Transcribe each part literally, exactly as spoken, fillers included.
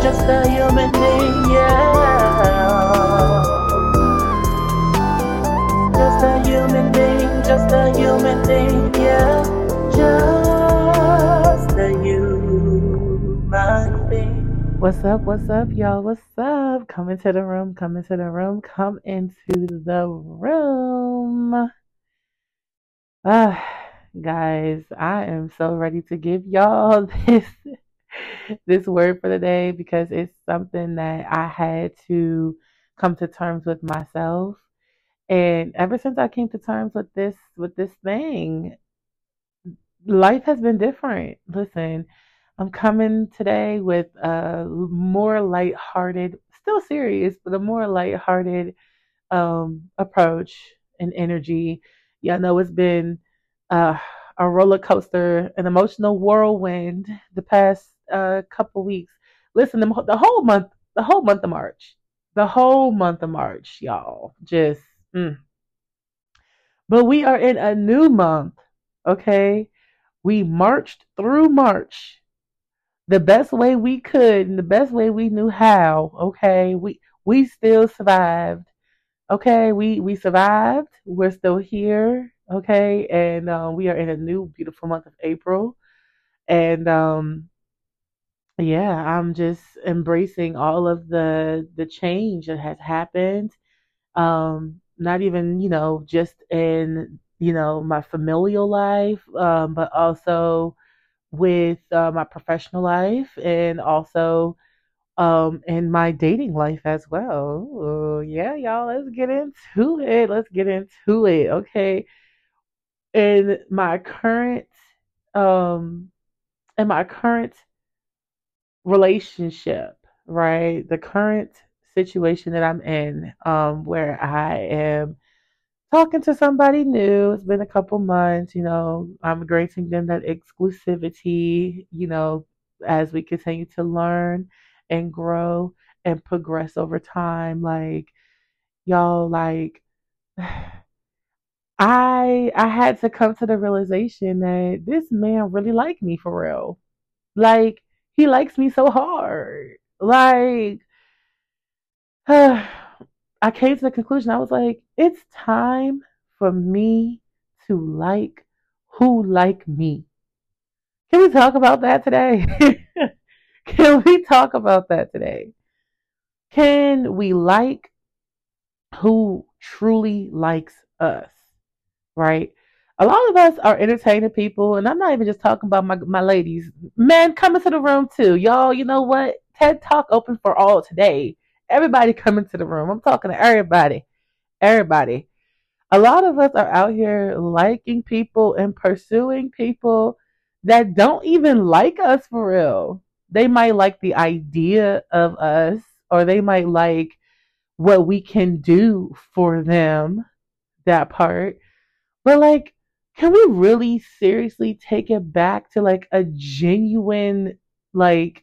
just a human being, yeah. Just a human being, just a human being, yeah. Just a human being. What's up, what's up, y'all? What's up? Come into the room, come into the room, come into the room. Ah, guys, I am so ready to give y'all this this word for the day because it's something that I had to come to terms with myself. And ever since I came to terms with this with this thing, life has been different. Listen, I'm coming today with a more lighthearted, still serious, but a more lighthearted um, approach and energy. Yeah, I know it's been uh, a roller coaster, an emotional whirlwind the past uh, couple weeks. Listen, the, the whole month, the whole month of March, the whole month of March, y'all, just. Mm. But we are in a new month, okay? We marched through March the best way we could and the best way we knew how, okay? We we still survived. Okay, we we survived. We're still here, okay? And uh, we are in a new beautiful month of April. And um yeah, I'm just embracing all of the the change that has happened. Um, not even, you know, just in, you know, my familial life, um, but also with uh, my professional life and also um, in my dating life as well. Ooh, yeah, y'all, let's get into it. Let's get into it. Okay. In my current, um, in my current relationship, right? The current situation that I'm in, um, where I am talking to somebody new. It's been a couple months, you know, I'm granting them that exclusivity, you know, as we continue to learn and grow and progress over time. Like, y'all, like, I I had to come to the realization that this man really liked me for real. Like, he likes me so hard. Like, I came to the conclusion, I was like, it's time for me to like who like me. Can we talk about that today? Can we talk about that today? Can we like who truly likes us, right? A lot of us are entertaining people, and I'm not even just talking about my, my ladies. Men, come into the room too. Y'all, you know what? TED Talk open for all today. Everybody come into the room. I'm talking to everybody. Everybody. A lot of us are out here liking people and pursuing people that don't even like us for real. They might like the idea of us, or they might like what we can do for them, that part. But like, can we really seriously take it back to like a genuine, like,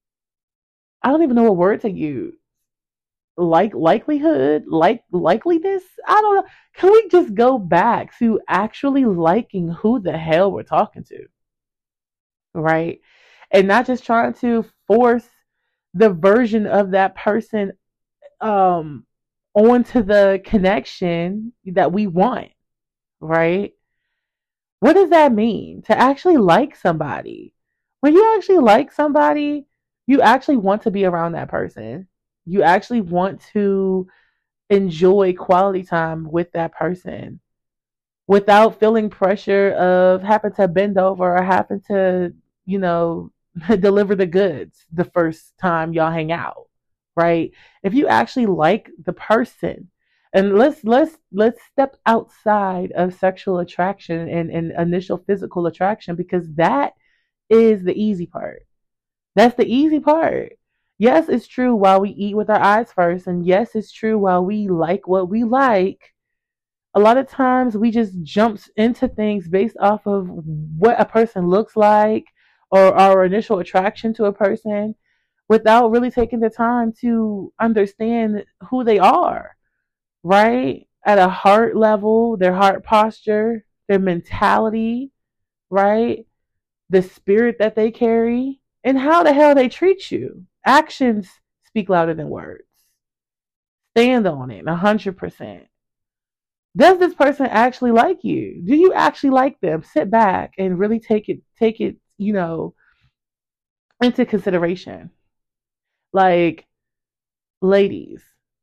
I don't even know what word to use, like likelihood, like likeliness. I don't know. Can we just go back to actually liking who the hell we're talking to, right? And not just trying to force the version of that person um onto the connection that we want, right? What does that mean to actually like somebody? When you actually like somebody, you actually want to be around that person. You actually want to enjoy quality time with that person without feeling pressure of having to bend over or having to, you know, deliver the goods the first time y'all hang out, right? If you actually like the person, and let's let's let's step outside of sexual attraction and, and initial physical attraction because that is the easy part. That's the easy part. Yes, it's true while we eat with our eyes first, and yes, it's true while we like what we like. A lot of times we just jump into things based off of what a person looks like or our initial attraction to a person without really taking the time to understand who they are, right? At a heart level, their heart posture, their mentality, right? The spirit that they carry, and how the hell they treat you actions speak louder than words. Stand on it, a hundred percent. Does this person actually like you? Do you actually like them? Sit back and really take it, take it, you know, into consideration. Like, ladies,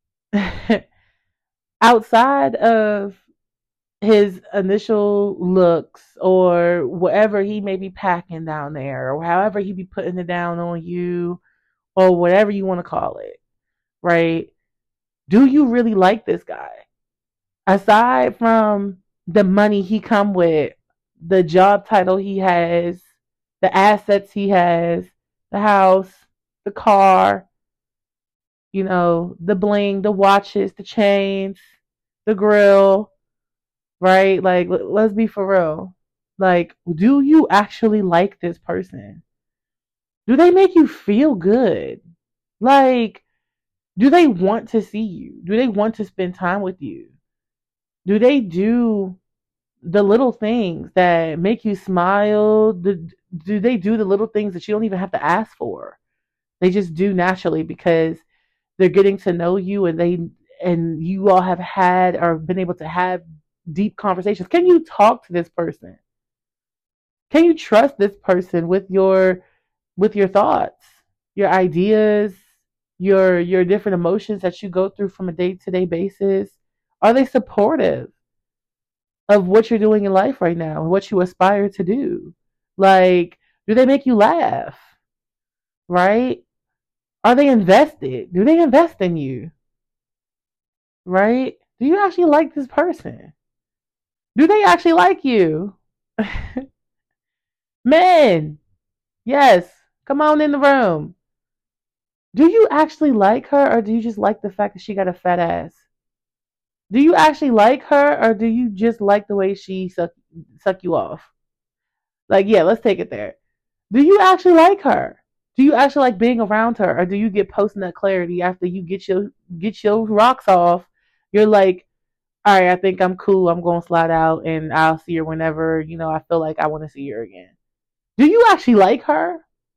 outside of his initial looks or whatever he may be packing down there, or however he be putting it down on you, or whatever you want to call it, right? Do you really like this guy? Aside from the money he come with, the job title he has, the assets he has, the house, the car, you know, the bling, the watches, the chains, the grill, right? Like, let's be for real. Like, do you actually like this person? Do they make you feel good? Like, do they want to see you? Do they want to spend time with you? Do they do the little things that make you smile? Do, do they do the little things that you don't even have to ask for? They just do naturally because they're getting to know you, and they and you all have had or been able to have deep conversations. Can you talk to this person? Can you trust this person with your with your thoughts, your ideas, your your different emotions that you go through from a day-to-day basis? Are they supportive of what you're doing in life right now and what you aspire to do? Like, do they make you laugh? Right? Are they invested? Do they invest in you? Right? Do you actually like this person? Do they actually like you? Men, yes, come on in the room. Do you actually like her, or do you just like the fact that she got a fat ass? Do you actually like her, or do you just like the way she suck suck you off? Like, yeah, let's take it there. Do you actually like her? Do you actually like being around her, or do you get post nut clarity after you get your get your rocks off? You're like, all right, I think I'm cool. I'm gonna slide out, and I'll see her whenever you know I feel like I want to see her again. Do you actually like her?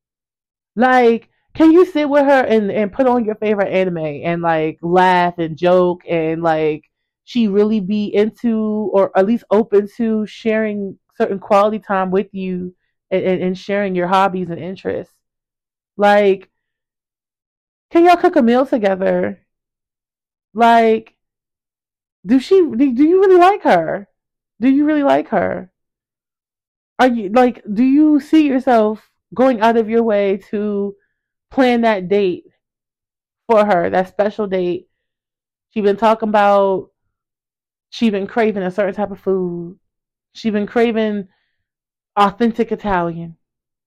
Like, can you sit with her and, and put on your favorite anime and like laugh and joke, and like she really be into or at least open to sharing certain quality time with you, and, and, and sharing your hobbies and interests? Like, can y'all cook a meal together? Like, do she do, do you really like her? Do you really like her? Are you like do you see yourself going out of your way to plan that date for her, that special date? She been talking about she been craving a certain type of food. She been craving authentic Italian.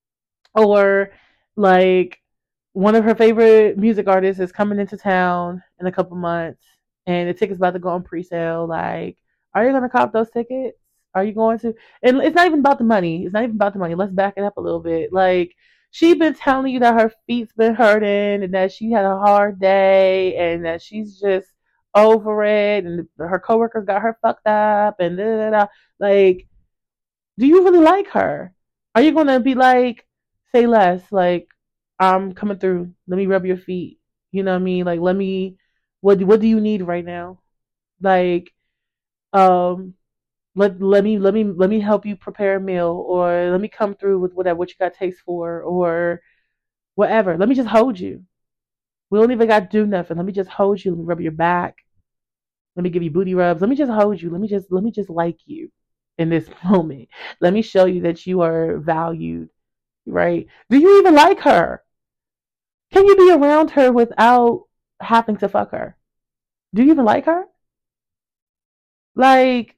Or like one of her favorite music artists is coming into town in a couple months, and the tickets about to go on pre-sale. Like, are you gonna cop those tickets? Are you going to? And it's not even about the money. It's not even about the money. Let's back it up a little bit. Like, she been telling you that her feet's been hurting and that she had a hard day and that she's just over it, and her coworkers got her fucked up and da da da. Like, do you really like her? Are you gonna be like, say less, like, I'm coming through. Let me rub your feet. You know what I mean? Like, let me. What what do you need right now? Like, um, let let me let me let me help you prepare a meal, or let me come through with whatever what you got taste for, or whatever. Let me just hold you. We don't even got to do nothing. Let me just hold you. Let me rub your back. Let me give you booty rubs. Let me just hold you. Let me just let me just like you in this moment. Let me show you that you are valued, right? Do you even like her? Can you be around her without having to fuck her? Do you even like her? Like,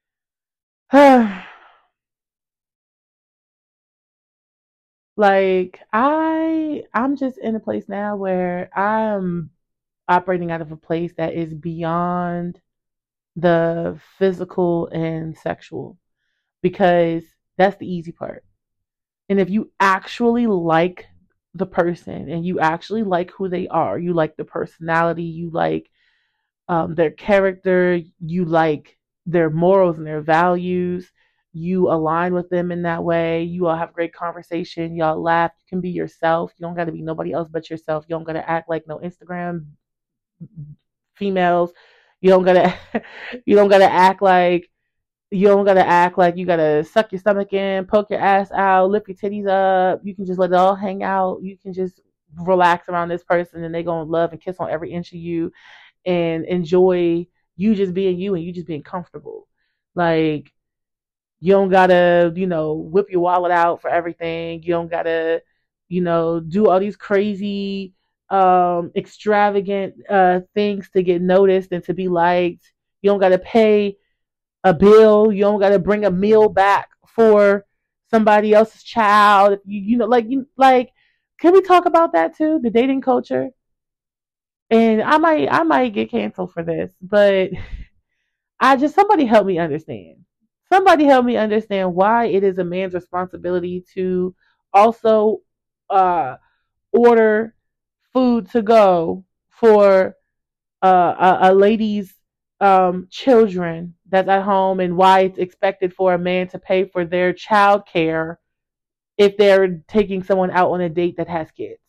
like I I'm just in a place now where I'm operating out of a place that is beyond the physical and sexual, because that's the easy part. And if you actually like the person and you actually like who they are, you like the personality, you like um, their character, you like their morals and their values, you align with them in that way. You all have great conversation. Y'all laugh. You can be yourself. You don't got to be nobody else but yourself. You don't got to act like no Instagram females. You don't got to you don't got to act like you don't gotta act like you gotta suck your stomach in, poke your ass out, lift your titties up. You can just let it all hang out. You can just relax around this person and they gonna love and kiss on every inch of you and enjoy you just being you and you just being comfortable. Like, you don't gotta, you know, whip your wallet out for everything. You don't gotta, you know, do all these crazy, um, extravagant uh, things to get noticed and to be liked. You don't gotta pay a bill. You don't got to bring a meal back for somebody else's child. You, you know, like you like. Can we talk about that too? The dating culture. And I might, I might get canceled for this, but I just somebody help me understand. Somebody help me understand why it is a man's responsibility to also uh, order food to go for uh, a, a lady's um, children that's at home, and why it's expected for a man to pay for their child care if they're taking someone out on a date that has kids.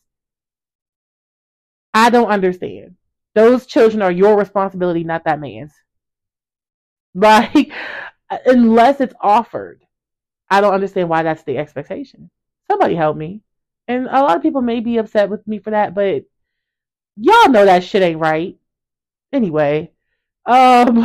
I don't understand. Those children are your responsibility, not that man's. Like, unless it's offered, I don't understand why that's the expectation. Somebody help me. And a lot of people may be upset with me for that, but y'all know that shit ain't right. Anyway, um,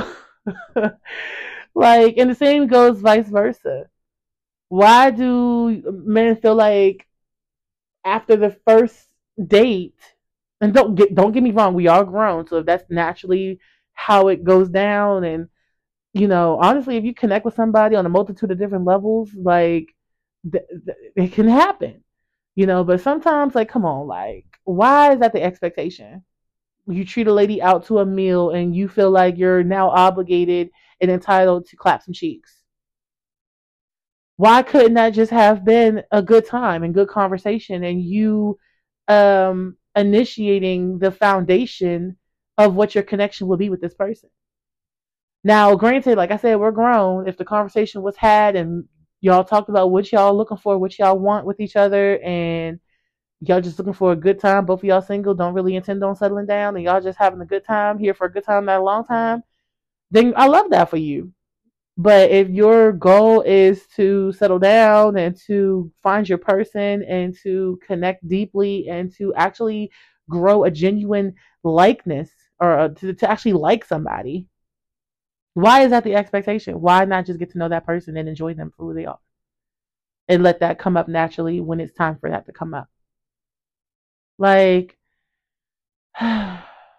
like, and the same goes vice versa. Why do men feel like after the first date, and don't get don't get me wrong, we are grown, so if that's naturally how it goes down, and you know, honestly, if you connect with somebody on a multitude of different levels, like th- th- it can happen, you know. But sometimes, like, come on, like, why is that the expectation? You treat a lady out to a meal and you feel like you're now obligated and entitled to clap some cheeks. Why couldn't that just have been a good time and good conversation and you um, initiating the foundation of what your connection will be with this person? Now, granted, like I said, we're grown. If the conversation was had and y'all talked about what y'all looking for, what y'all want with each other, and y'all just looking for a good time, both of y'all single, don't really intend on settling down, and y'all just having a good time, here for a good time, not a long time, then I love that for you. But if your goal is to settle down and to find your person and to connect deeply and to actually grow a genuine likeness, or to, to actually like somebody, why is that the expectation? Why not just get to know that person and enjoy them for who they are and let that come up naturally when it's time for that to come up? Like, can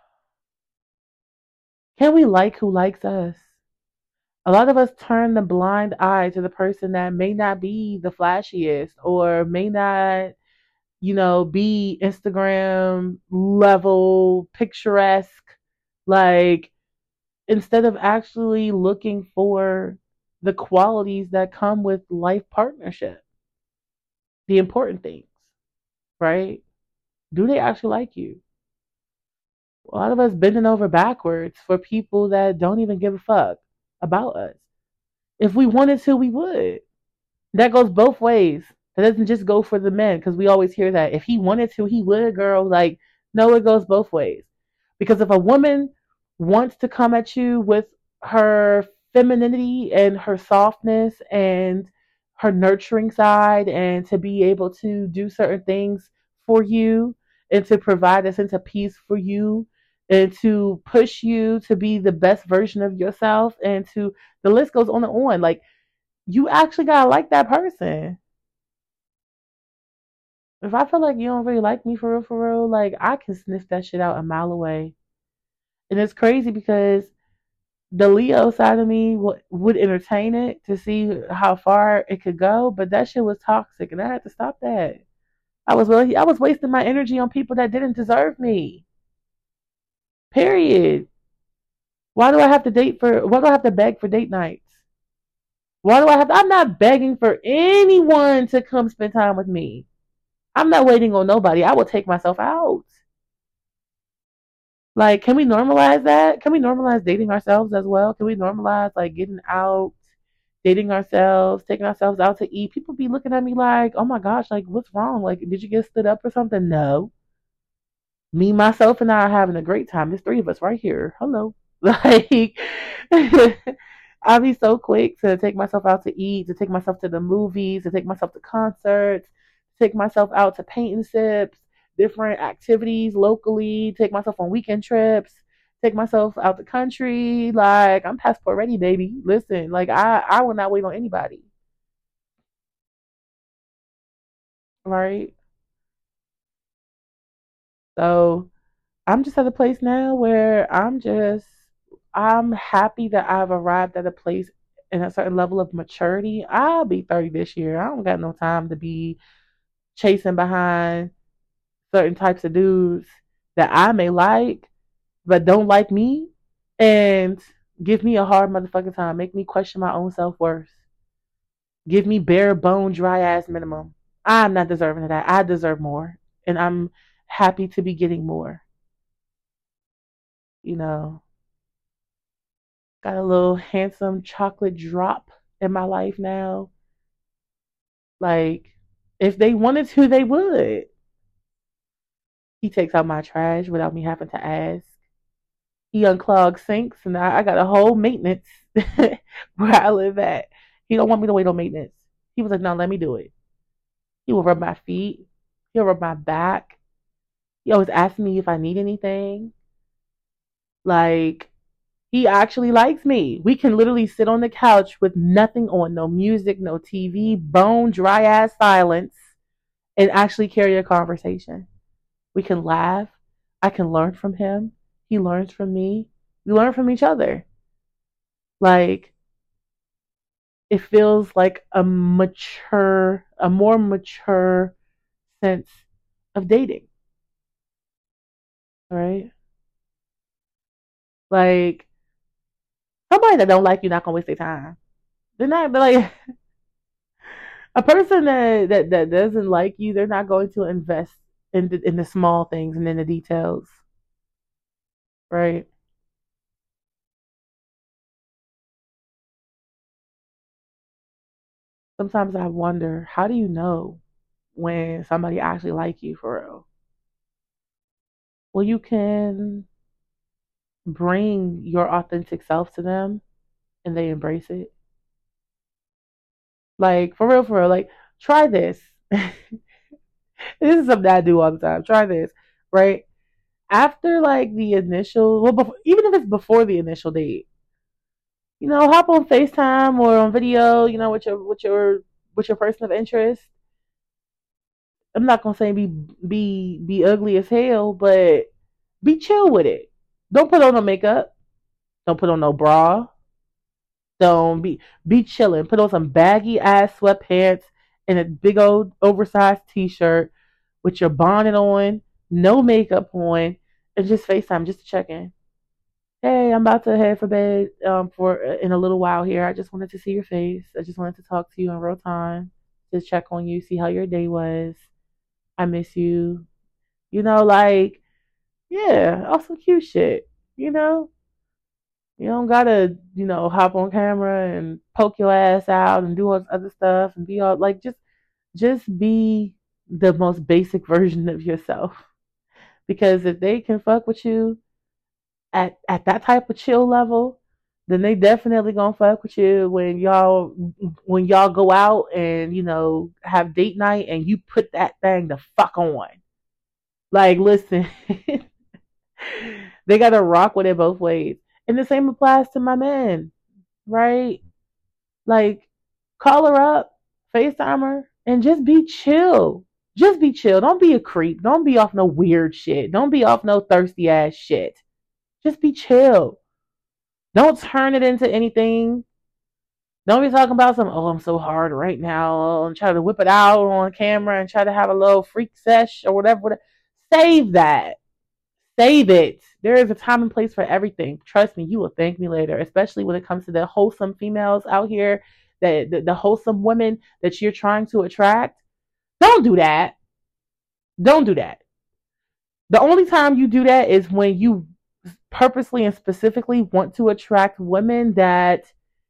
we like who likes us? A lot of us turn the blind eye to the person that may not be the flashiest or may not, you know, be Instagram level picturesque. Like, instead of actually looking for the qualities that come with life partnership, the important things, right? Do they actually like you? A lot of us bending over backwards for people that don't even give a fuck about us. If we wanted to, we would. That goes both ways. That doesn't just go for the men, because we always hear that. If he wanted to, he would, girl. Like, no, it goes both ways. Because if a woman wants to come at you with her femininity and her softness and her nurturing side, and to be able to do certain things for you and to provide a sense of peace for you and to push you to be the best version of yourself, and to, the list goes on and on. Like, you actually gotta like that person. If I feel like you don't really like me for real, for real, like, I can sniff that shit out a mile away. And it's crazy because the Leo side of me would, would entertain it to see how far it could go, but that shit was toxic, and I had to stop that. I was really, I was wasting my energy on people that didn't deserve me. Period. Why do I have to date for? Why do I have to beg for date nights? Why do I have to? I'm not begging for anyone to come spend time with me. I'm not waiting on nobody. I will take myself out. Like, can we normalize that? Can we normalize dating ourselves as well? Can we normalize, like, getting out, dating ourselves, taking ourselves out to eat. People be looking at me like, oh my gosh, like, what's wrong? Like, did you get stood up or something? No. Me, myself, and I are having a great time. There's three of us right here. Hello. Like, I'll be so quick to take myself out to eat, to take myself to the movies, to take myself to concerts, take myself out to paint and sips, different activities locally, take myself on weekend trips, take myself out the country. Like, I'm passport ready, baby. Listen, like, I, I will not wait on anybody. Right? So I'm just at a place now where I'm just I'm happy that I've arrived at a place in a certain level of maturity. I'll be thirty this year. I don't got no time to be chasing behind certain types of dudes that I may like but don't like me and give me a hard motherfucking time. Make me question my own self worth. Give me bare bone dry ass minimum. I'm not deserving of that. I deserve more. And I'm happy to be getting more. You know, got a little handsome chocolate drop in my life now. Like, if they wanted to, they would. He takes out my trash without me having to ask. He unclogs sinks, and I, I got a whole maintenance where I live at. He don't want me to wait on maintenance. He was like, no, let me do it. He will rub my feet. He'll rub my back. He always asks me if I need anything. Like, he actually likes me. We can literally sit on the couch with nothing on, no music, no T V, bone dry ass silence, and actually carry a conversation. We can laugh. I can learn from him. He learns from me. We learn from each other. Like, it feels like a mature, a more mature sense of dating. Right? Like, somebody that don't like you not gonna waste their time. They're not they're like a person that, that that doesn't like you. They're not going to invest in the, in the small things and in the details, right? Sometimes I wonder, how do you know when somebody actually like you for real? Well, you can bring your authentic self to them and they embrace it. Like, for real, for real. Like, try this. This is something I do all the time. Try this, right? After like the initial, well, before, even if it's before the initial date, you know, hop on FaceTime or on video, you know, with your with your with your person of interest. I'm not gonna say be be be ugly as hell, but be chill with it. Don't put on no makeup. Don't put on no bra. Don't be be chilling. Put on some baggy ass sweatpants and a big old oversized t-shirt with your bonnet on, no makeup on, and just FaceTime just to check in. Hey, I'm about to head for bed um for uh, in a little while here. I just wanted to see your face. I just wanted to talk to you in real time. Just check on you, see how your day was. I miss you. You know, like, yeah, also cute shit. You know, you don't gotta, you know, hop on camera and poke your ass out and do all this other stuff and be all like, just, just be the most basic version of yourself. Because if they can fuck with you at at that type of chill level, then they definitely gonna fuck with you when y'all when y'all go out and you know have date night and you put that thing the fuck on. Like, listen, they gotta rock with it both ways, and the same applies to my man, right? Like, call her up, FaceTime her, and just be chill. Just be chill. Don't be a creep. Don't be off no weird shit. Don't be off no thirsty ass shit. Just be chill. Don't turn it into anything. Don't be talking about some, oh, I'm so hard right now, and try to whip it out on camera and try to have a little freak sesh or whatever. whatever. Save that. Save it. There is a time and place for everything. Trust me, you will thank me later, especially when it comes to the wholesome females out here, that the, the wholesome women that you're trying to attract. Don't do that. Don't do that. The only time you do that is when you purposely and specifically want to attract women that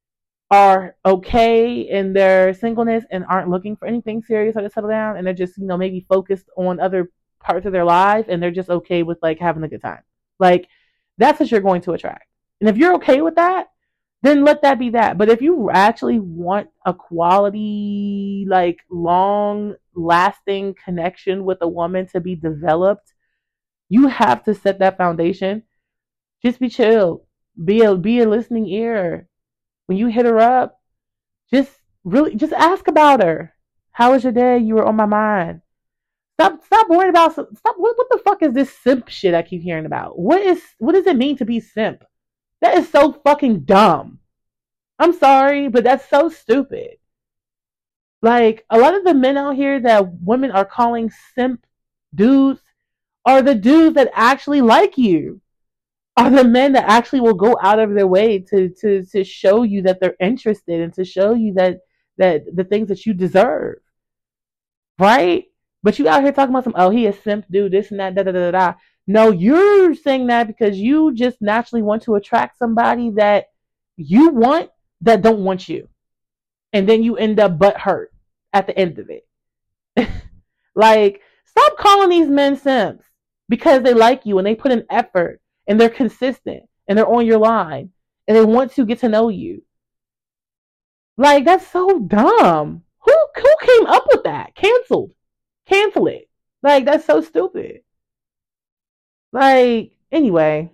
are okay in their singleness and aren't looking for anything serious or to settle down, and they're just, you know, maybe focused on other parts of their life, and they're just okay with like having a good time. Like, that's what you're going to attract. And if you're okay with that, then let that be that. But if you actually want a quality, like long lasting connection with a woman to be developed, you have to set that foundation. Just be chill. Be a be a listening ear. When you hit her up, just really just ask about her. How was your day? You were on my mind. Stop stop worrying about stop what, what the fuck is this simp shit I keep hearing about? What is what does it mean to be simp? That is so fucking dumb. I'm sorry, but that's so stupid. Like, a lot of the men out here that women are calling simp dudes are the dudes that actually like you. Are the men that actually will go out of their way to to to show you that they're interested and to show you that that the things that you deserve. Right? But you out here talking about some, oh, he a simp dude, this and that, da da da da. No, you're saying that because you just naturally want to attract somebody that you want that don't want you. And then you end up butt hurt at the end of it. Like, stop calling these men simps because they like you and they put in effort and they're consistent and they're on your line and they want to get to know you. Like, that's so dumb. Who who came up with that? Canceled. Cancel it. Like, that's so stupid. Like, anyway.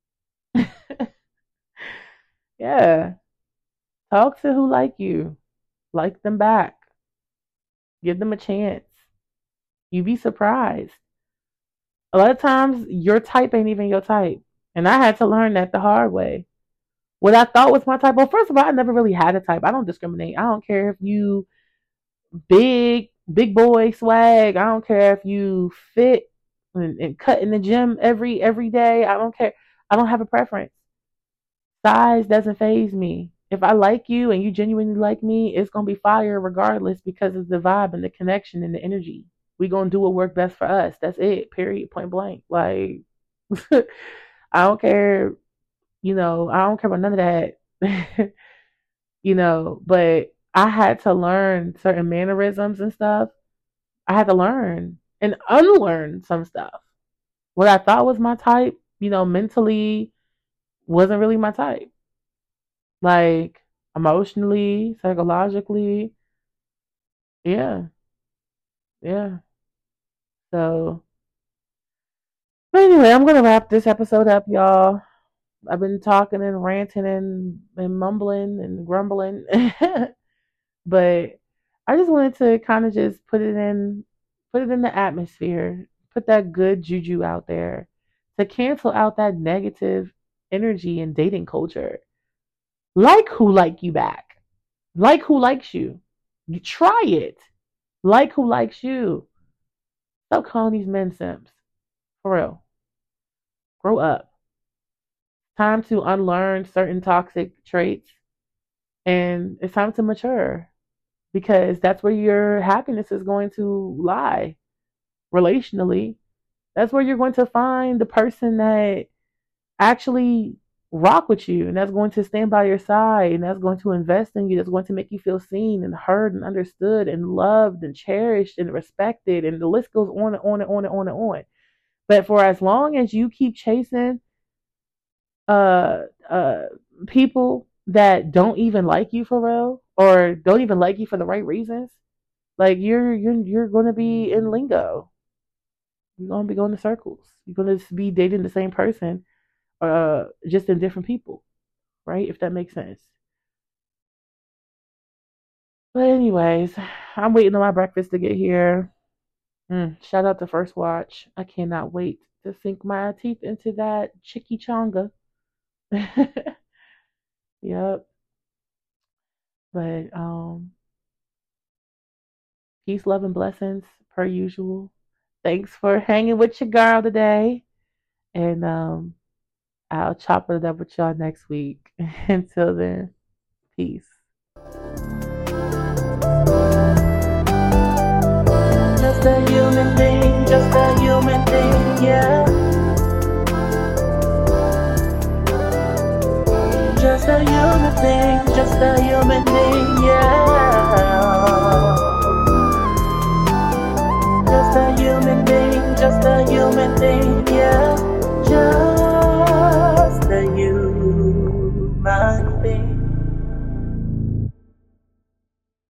Yeah. Talk to who like you. Like them back. Give them a chance. You'd be surprised. A lot of times, your type ain't even your type. And I had to learn that the hard way. What I thought was my type, well, first of all, I never really had a type. I don't discriminate. I don't care if you big, big boy swag. I don't care if you fit and, and cut in the gym every every day. I don't care. I don't have a preference. Size doesn't faze me. If I like you and you genuinely like me, it's going to be fire regardless because of the vibe and the connection and the energy. We going to do what works best for us. That's it. Period. Point blank. Like, I don't care. You know, I don't care about none of that. You know, but I had to learn certain mannerisms and stuff. I had to learn and unlearn some stuff. What I thought was my type, you know, mentally wasn't really my type. Like, emotionally, psychologically, yeah, yeah. So, but anyway, I'm gonna wrap this episode up, y'all. I've been talking and ranting and, and mumbling and grumbling, but I just wanted to kind of just put it in, put it in the atmosphere, put that good juju out there to cancel out that negative energy in dating culture. Like who like you back. Like who likes you. You try it. Like who likes you. Stop calling these men simps. For real. Grow up. Time to unlearn certain toxic traits. And it's time to mature. Because that's where your happiness is going to lie. Relationally. That's where you're going to find the person that actually rock with you, and that's going to stand by your side, and that's going to invest in you, that's going to make you feel seen and heard and understood and loved and cherished and respected, and the list goes on and on and on and on and on. But for as long as you keep chasing uh uh people that don't even like you for real, or don't even like you for the right reasons, like you're you're you're gonna be in lingo. You're gonna be going in circles. You're gonna be dating the same person, uh, just in different people, right? If that makes sense. But anyways, I'm waiting on my breakfast to get here. Mm, shout out to First Watch. I cannot wait to sink my teeth into that chimichanga. Yep. But um, peace, love, and blessings per usual. Thanks for hanging with your girl today, and um. I'll chop it up with y'all next week. Until then, peace. Just a human thing, just a human thing, yeah. Just a human thing, just a human